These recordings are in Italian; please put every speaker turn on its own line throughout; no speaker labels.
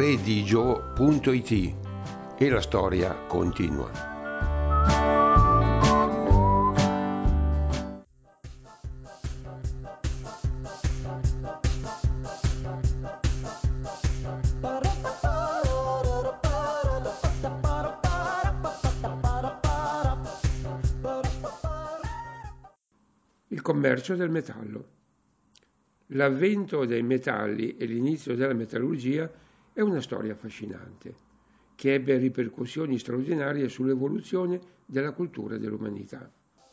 redigio.it e la storia continua. Il commercio del metallo. L'avvento dei metalli e l'inizio della metallurgia è una storia affascinante, che ebbe ripercussioni straordinarie sull'evoluzione della cultura dell'umanità.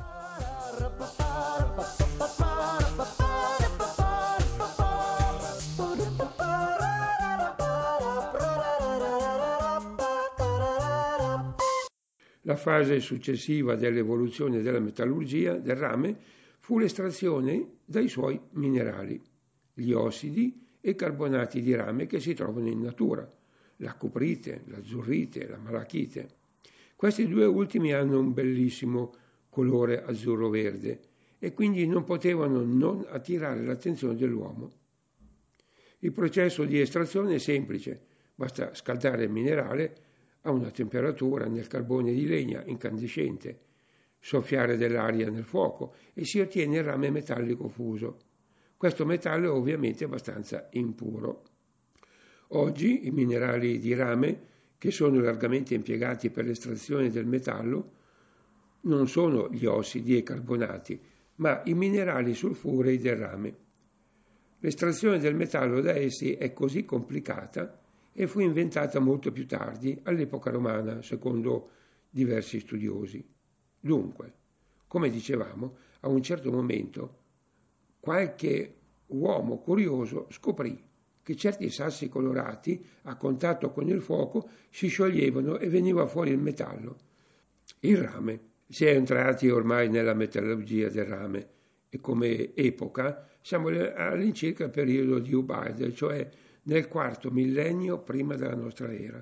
La fase successiva dell'evoluzione della metallurgia del rame fu l'estrazione dai suoi minerali, gli ossidi e i carbonati di rame che si trovano in natura, la cuprite, l'azzurrite, la malachite. Questi due ultimi hanno un bellissimo colore azzurro-verde e quindi non potevano non attirare l'attenzione dell'uomo. Il processo di estrazione è semplice, basta scaldare il minerale a una temperatura nel carbone di legna incandescente, soffiare dell'aria nel fuoco e si ottiene il rame metallico fuso. Questo metallo è ovviamente abbastanza impuro. Oggi i minerali di rame, che sono largamente impiegati per l'estrazione del metallo, non sono gli ossidi e i carbonati, ma i minerali sulfurei del rame. L'estrazione del metallo da essi è così complicata e fu inventata molto più tardi, all'epoca romana, secondo diversi studiosi. Dunque, come dicevamo, a un certo momento qualche uomo curioso scoprì che certi sassi colorati a contatto con il fuoco si scioglievano e veniva fuori il metallo, il rame. Si è entrati ormai nella metallurgia del rame e come epoca siamo all'incirca al periodo di Ubaid, cioè nel quarto millennio prima della nostra era.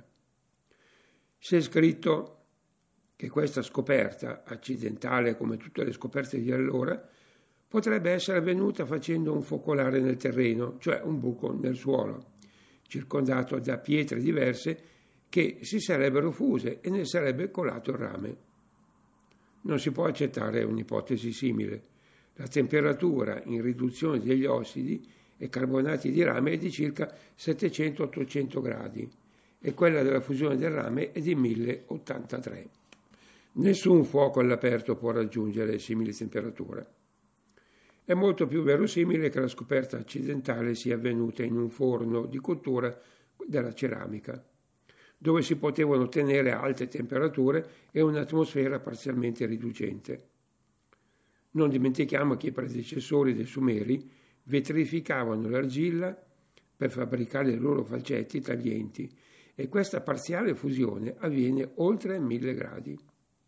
Si è scritto che questa scoperta, accidentale come tutte le scoperte di allora, potrebbe essere avvenuta facendo un focolare nel terreno, cioè un buco nel suolo, circondato da pietre diverse che si sarebbero fuse e ne sarebbe colato il rame. Non si può accettare un'ipotesi simile. La temperatura in riduzione degli ossidi e carbonati di rame è di circa 700-800 gradi e quella della fusione del rame è di 1083. Nessun fuoco all'aperto può raggiungere simili temperature. È molto più verosimile che la scoperta accidentale sia avvenuta in un forno di cottura della ceramica, dove si potevano ottenere alte temperature e un'atmosfera parzialmente riducente. Non dimentichiamo che i predecessori dei Sumeri vetrificavano l'argilla per fabbricare i loro falcetti taglienti e questa parziale fusione avviene oltre 1000 gradi.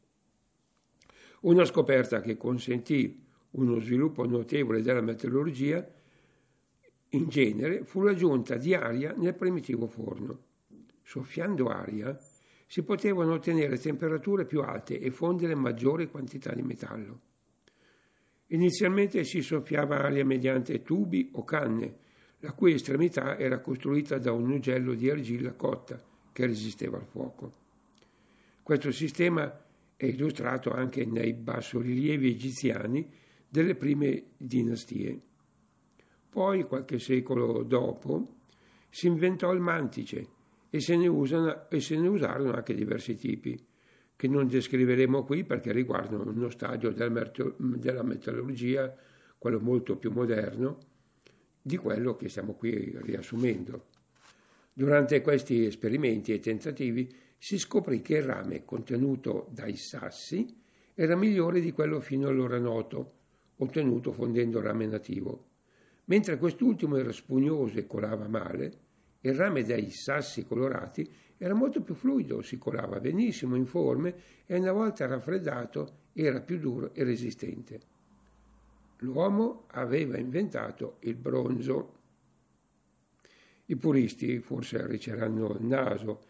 Una scoperta che consentì uno sviluppo notevole della metallurgia in genere fu l'aggiunta di aria nel primitivo forno. Soffiando aria si potevano ottenere temperature più alte e fondere maggiori quantità di metallo. Inizialmente si soffiava aria mediante tubi o canne, la cui estremità era costruita da un ugello di argilla cotta che resisteva al fuoco. Questo sistema è illustrato anche nei bassorilievi egiziani delle prime dinastie. Poi, qualche secolo dopo, si inventò il mantice e se ne usarono anche diversi tipi, che non descriveremo qui perché riguardano uno stadio della metallurgia, quello molto più moderno, di quello che stiamo qui riassumendo. Durante questi esperimenti e tentativi si scoprì che il rame contenuto dai sassi era migliore di quello fino allora noto, ottenuto fondendo il rame nativo. Mentre quest'ultimo era spugnoso e colava male, il rame dai sassi colorati era molto più fluido, si colava benissimo, informe e una volta raffreddato era più duro e resistente. L'uomo aveva inventato il bronzo. I puristi forse arricceranno il naso,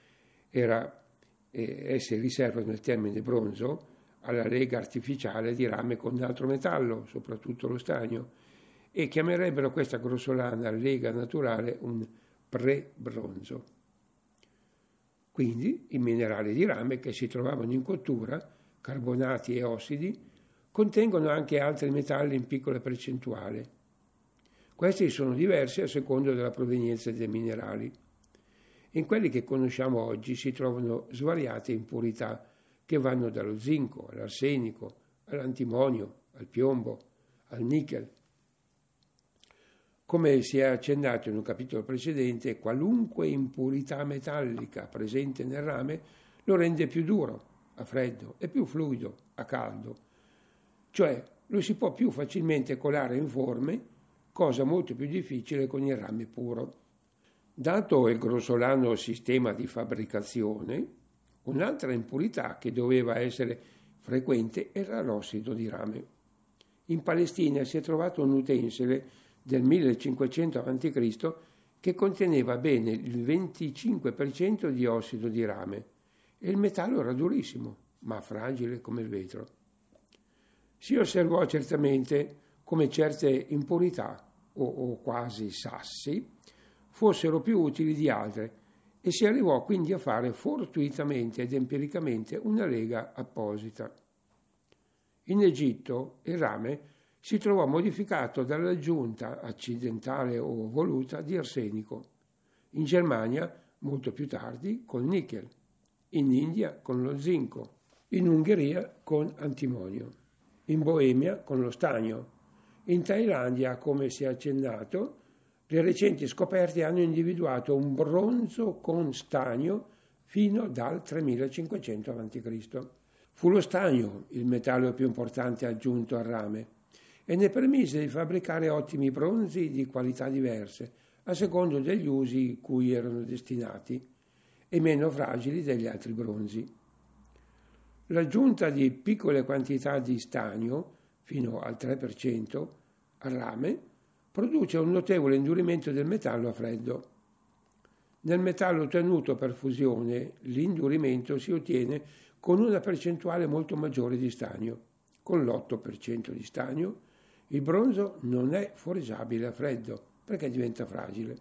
essi riservano il termine bronzo alla lega artificiale di rame con un altro metallo, soprattutto lo stagno, e chiamerebbero questa grossolana lega naturale un pre-bronzo. Quindi i minerali di rame che si trovavano in cottura, carbonati e ossidi, contengono anche altri metalli in piccola percentuale. Questi sono diversi a seconda della provenienza dei minerali. In quelli che conosciamo oggi si trovano svariate impurità che vanno dallo zinco all'arsenico, all'antimonio, al piombo, al nickel. Come si è accennato in un capitolo precedente, qualunque impurità metallica presente nel rame lo rende più duro a freddo e più fluido a caldo, cioè lo si può più facilmente colare in forme, cosa molto più difficile con il rame puro. Dato il grossolano sistema di fabbricazione, un'altra impurità che doveva essere frequente era l'ossido di rame. In Palestina si è trovato un utensile del 1500 a.C. che conteneva bene il 25% di ossido di rame e il metallo era durissimo, ma fragile come il vetro. Si osservò certamente come certe impurità, o quasi sassi, fossero più utili di altre e si arrivò quindi a fare fortuitamente ed empiricamente una lega apposita. In Egitto il rame si trovò modificato dall'aggiunta accidentale o voluta di arsenico, in Germania molto più tardi col nickel, in India con lo zinco, in Ungheria con antimonio, in Boemia con lo stagno, in Thailandia, come si è accennato, le recenti scoperte hanno individuato un bronzo con stagno fino dal 3500 a.C. Fu lo stagno il metallo più importante aggiunto al rame e ne permise di fabbricare ottimi bronzi di qualità diverse, a secondo degli usi cui erano destinati, e meno fragili degli altri bronzi. L'aggiunta di piccole quantità di stagno, fino al 3%, al rame, produce un notevole indurimento del metallo a freddo. Nel metallo ottenuto per fusione, l'indurimento si ottiene con una percentuale molto maggiore di stagno. Con l'8% di stagno, il bronzo non è forgiabile a freddo perché diventa fragile.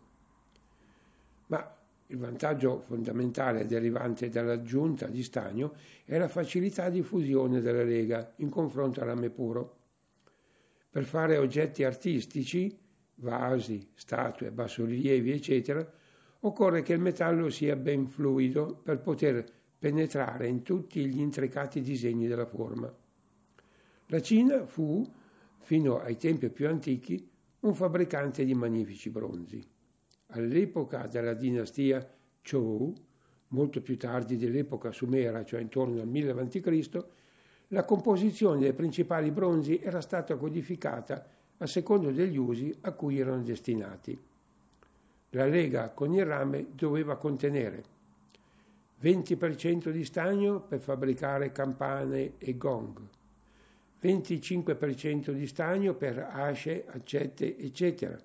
Ma il vantaggio fondamentale derivante dall'aggiunta di stagno è la facilità di fusione della lega in confronto al rame puro. Per fare oggetti artistici, vasi, statue, bassorilievi, eccetera, occorre che il metallo sia ben fluido per poter penetrare in tutti gli intricati disegni della forma. La Cina fu, fino ai tempi più antichi, un fabbricante di magnifici bronzi. All'epoca della dinastia Zhou, molto più tardi dell'epoca sumera, cioè intorno al 1000 a.C., la composizione dei principali bronzi era stata codificata a secondo degli usi a cui erano destinati. La lega con il rame doveva contenere 20% di stagno per fabbricare campane e gong, 25% di stagno per asce, accette, eccetera,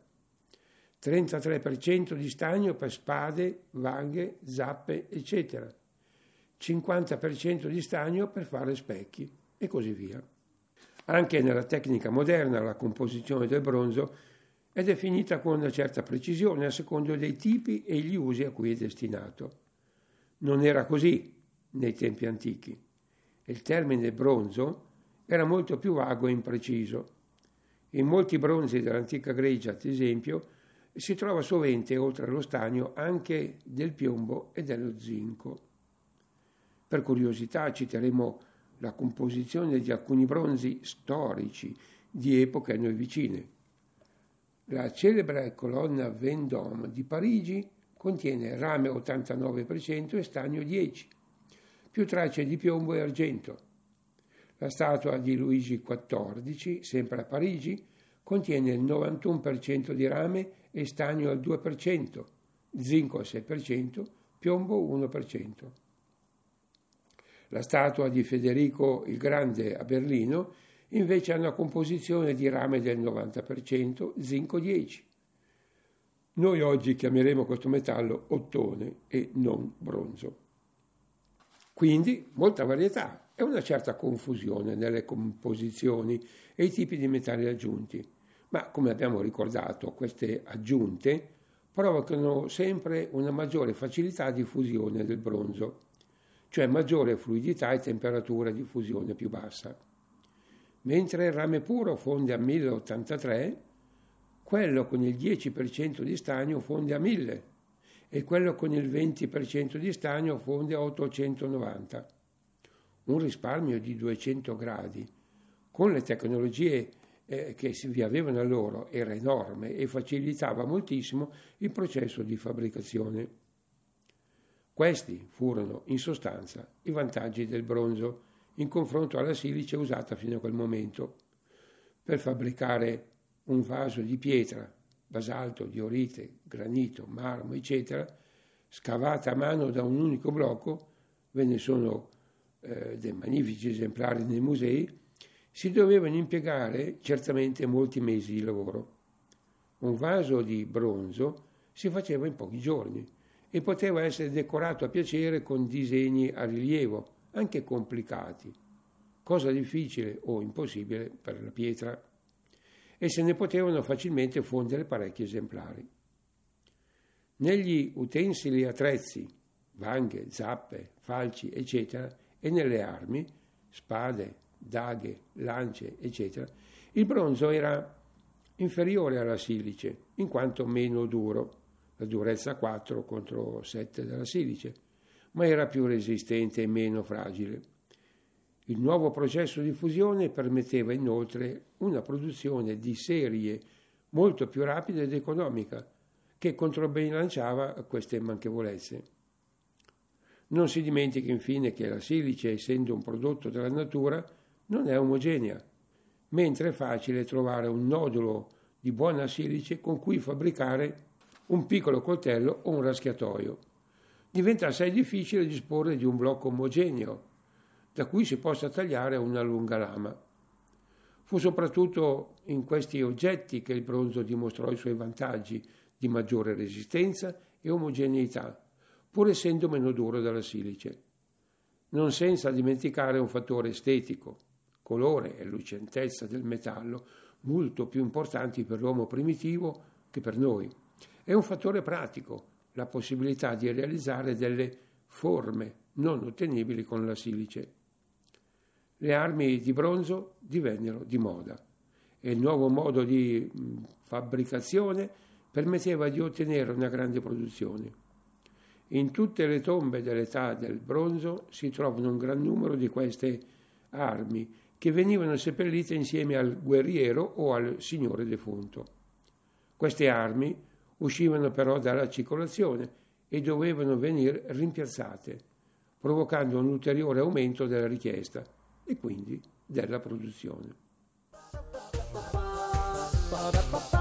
33% di stagno per spade, vaghe, zappe, eccetera, 50% di stagno per fare specchi e così via. Anche nella tecnica moderna la composizione del bronzo è definita con una certa precisione a secondo dei tipi e gli usi a cui è destinato. Non era così nei tempi antichi. Il termine bronzo era molto più vago e impreciso. In molti bronzi dell'antica Grecia, ad esempio, si trova sovente, oltre allo stagno, anche del piombo e dello zinco. Per curiosità citeremo la composizione di alcuni bronzi storici di epoche a noi vicine. La celebre colonna Vendôme di Parigi contiene rame 89% e stagno 10%, più tracce di piombo e argento. La statua di Luigi XIV, sempre a Parigi, contiene il 91% di rame e stagno al 2%, zinco al 6%, piombo 1%. La statua di Federico il Grande a Berlino invece ha una composizione di rame del 90%, zinco 10%. Noi oggi chiameremo questo metallo ottone e non bronzo. Quindi molta varietà e una certa confusione nelle composizioni e i tipi di metalli aggiunti. Ma come abbiamo ricordato, queste aggiunte provocano sempre una maggiore facilità di fusione del bronzo, cioè maggiore fluidità e temperatura di fusione più bassa. Mentre il rame puro fonde a 1083, quello con il 10% di stagno fonde a 1000 e quello con il 20% di stagno fonde a 890. Un risparmio di 200 gradi. Con le tecnologie che vi avevano allora era enorme e facilitava moltissimo il processo di fabbricazione. Questi furono, in sostanza, i vantaggi del bronzo in confronto alla silice usata fino a quel momento. Per fabbricare un vaso di pietra, basalto, diorite, granito, marmo, eccetera, scavata a mano da un unico blocco, ve ne sono dei magnifici esemplari nei musei, si dovevano impiegare certamente molti mesi di lavoro. Un vaso di bronzo si faceva in pochi giorni e poteva essere decorato a piacere con disegni a rilievo, anche complicati, cosa difficile o impossibile per la pietra, e se ne potevano facilmente fondere parecchi esemplari. Negli utensili attrezzi, vanghe, zappe, falci, eccetera, e nelle armi, spade, daghe, lance, eccetera, il bronzo era inferiore alla silice, in quanto meno duro, la durezza 4 contro 7 della silice, ma era più resistente e meno fragile. Il nuovo processo di fusione permetteva inoltre una produzione di serie molto più rapida ed economica, che controbilanciava queste manchevolezze. Non si dimentichi infine che la silice, essendo un prodotto della natura, non è omogenea, mentre è facile trovare un nodulo di buona silice con cui fabbricare un piccolo coltello o un raschiatoio. Diventa assai difficile disporre di un blocco omogeneo, da cui si possa tagliare una lunga lama. Fu soprattutto in questi oggetti che il bronzo dimostrò i suoi vantaggi di maggiore resistenza e omogeneità, pur essendo meno duro della silice. Non senza dimenticare un fattore estetico, colore e lucentezza del metallo, molto più importanti per l'uomo primitivo che per noi. E un fattore pratico, la possibilità di realizzare delle forme non ottenibili con la silice. Le armi di bronzo divennero di moda e il nuovo modo di fabbricazione permetteva di ottenere una grande produzione. In tutte le tombe dell'età del bronzo si trovano un gran numero di queste armi che venivano seppellite insieme al guerriero o al signore defunto. Queste armi uscivano però dalla circolazione e dovevano venire rimpiazzate, provocando un ulteriore aumento della richiesta e quindi della produzione.